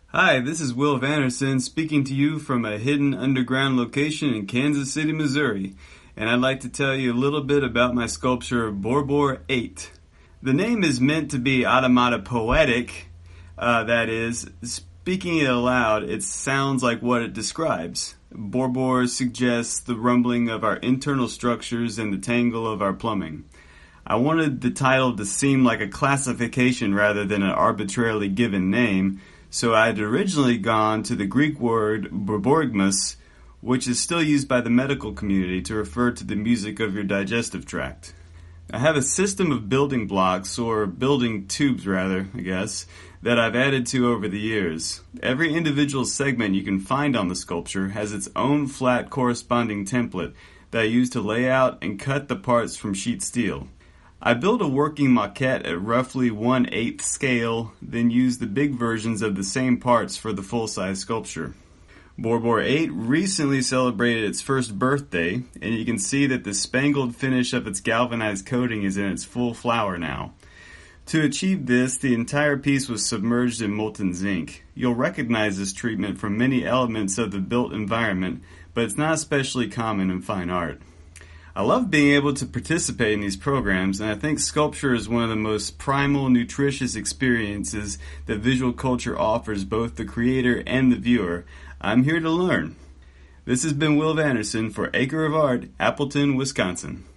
Hi, this is Will Vanderson speaking to you from a hidden underground location in Kansas City, Missouri, and I'd like to tell you a little bit about my sculpture Borbor 8. The name is meant to be automatopoetic, that is, speaking it aloud, it sounds like what it describes. Borbor suggests the rumbling of our internal structures and the tangle of our plumbing. I wanted the title to seem like a classification rather than an arbitrarily given name, so I had originally gone to the Greek word borborygmus, which is still used by the medical community to refer to the music of your digestive tract. I have a system of building blocks, or building tubes rather, I guess, that I've added to over the years. Every individual segment you can find on the sculpture has its own flat corresponding template that I use to lay out and cut the parts from sheet steel. I built a working maquette at roughly 1/8 scale, then used the big versions of the same parts for the full-size sculpture. Borbor 8 recently celebrated its first birthday, and you can see that the spangled finish of its galvanized coating is in its full flower now. To achieve this, the entire piece was submerged in molten zinc. You'll recognize this treatment from many elements of the built environment, but it's not especially common in fine art. I love being able to participate in these programs, and I think sculpture is one of the most primal, nutritious experiences that visual culture offers both the creator and the viewer. I'm here to learn. This has been Will Vanderson for Acre of Art, Appleton, Wisconsin.